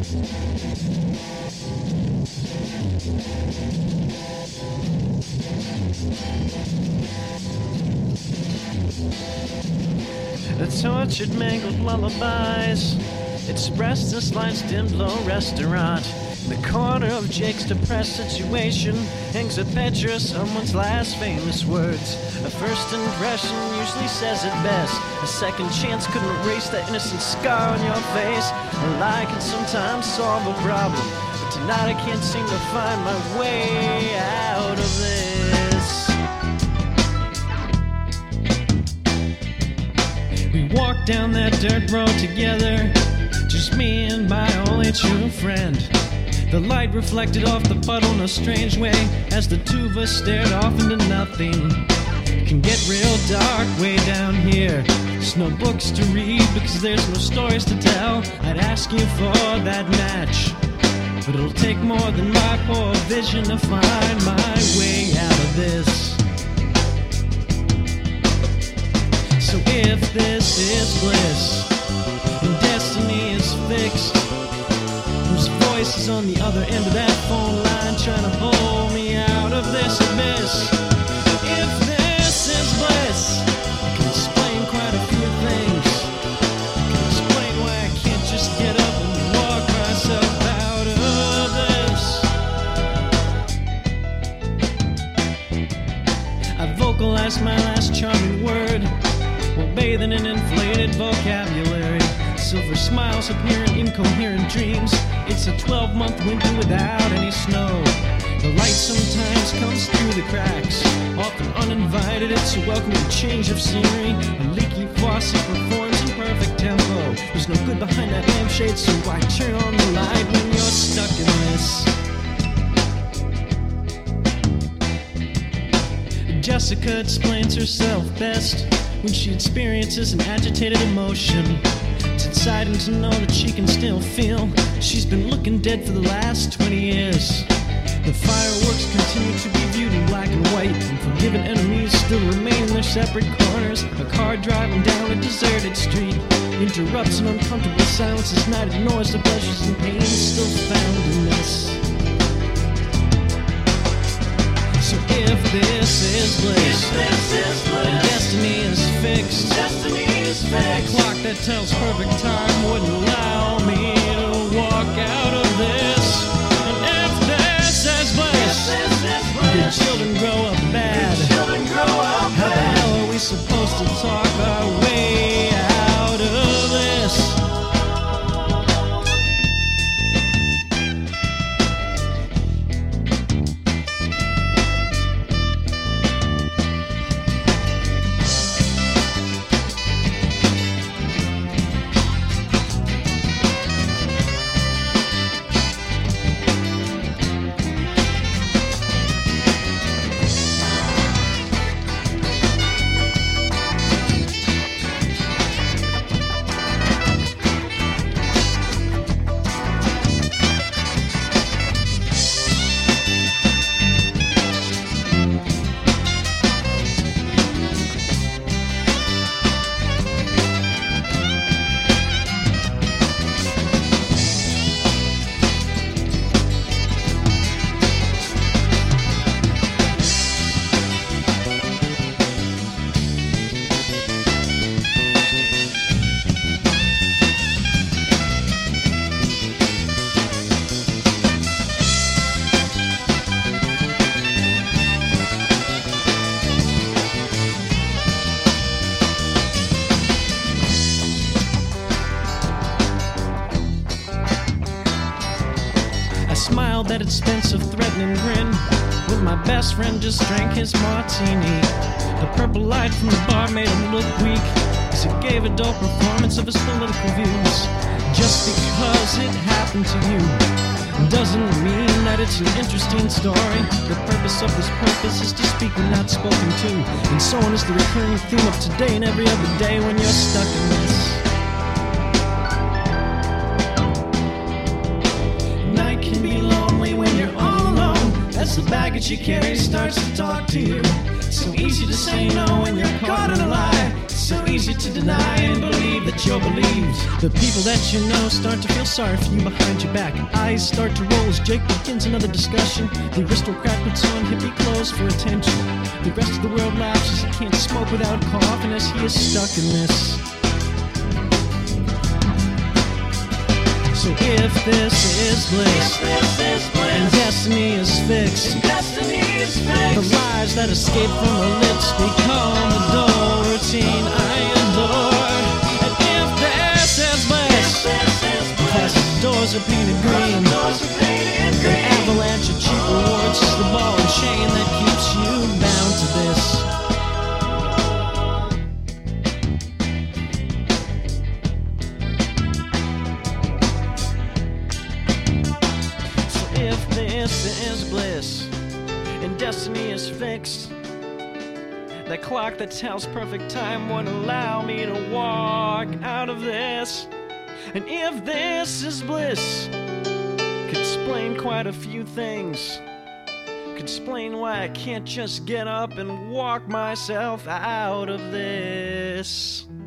The tortured, mangled lullabies expressed in slight dim glow restaurant. In the corner of Jake's depressed situation hangs a picture of someone's last famous words. A first impression usually says it best. A second chance couldn't erase that innocent scar on your face. A lie can sometimes solve a problem, but tonight I can't seem to find my way out of this. We walked down that dirt road together, just me and my only true friend. The light reflected off the puddle in a strange way as the two of us stared off into nothing. It can get real dark way down here. There's no books to read because there's no stories to tell. I'd ask you for that match, but it'll take more than my poor vision to find my way out of this. So if this is bliss and destiny is fixed, whose voice is on the other end of that phone line trying to pull me out of this abyss? If this is bliss, I can explain quite a few things. I can explain why I can't just get up and walk myself out of this. I vocalized my last charming word while bathing in inflated vocabulary. Silver smiles appear in incoherent dreams. It's a 12-month winter without any snow. The light sometimes comes through the cracks, often uninvited. It's a welcoming change of scenery. A leaky faucet performs in perfect tempo. There's no good behind that lampshade, so why turn on the light when you're stuck in this? Jessica explains herself best when she experiences an agitated emotion. It's exciting to know that she can still feel. She's been looking dead for the last 20 years. The fireworks continue to be viewed in black and white, and forgiven enemies still remain in their separate corners. A car driving down a deserted street interrupts an uncomfortable silence as night ignores the pleasures and pains still found in this. So if this is bliss, and destiny is fixed, the clock that tells perfect time wouldn't allow me to walk out of this. And if this is bliss, the children grow up bad. How the hell are we supposed to talk our way out of this? That expensive threatening grin when my best friend just drank his martini. The purple light from the bar made him look weak as he gave a dull performance of his political views. Just because it happened to you doesn't mean that it's an interesting story. The purpose of this purpose is to speak when not spoken to, and so on is the recurring theme of today and every other day when you're stuck in this. Night can be lonely when you're all alone, as the baggage you carry starts to talk to you. It's so easy to say no when you're caught in a lie. It's So easy to deny and believe that you're believed. The people that you know start to feel sorry for you behind your back. Eyes start to roll as Jake begins another discussion. The aristocrat puts on hippie clothes for attention. The rest of the world laughs as he can't smoke without coughing as he is stuck in this. So if this is bliss, and destiny is fixed, the lies that escape from the lips become the dull routine I adore. And if this is bliss, plastic doors are painted green, an avalanche of cheap rewards is the ball and chain that keeps you bound to this. If this is bliss and destiny is fixed, that clock that tells perfect time won't allow me to walk out of this. And if this is bliss, could explain quite a few things. Could explain why I can't just get up and walk myself out of this.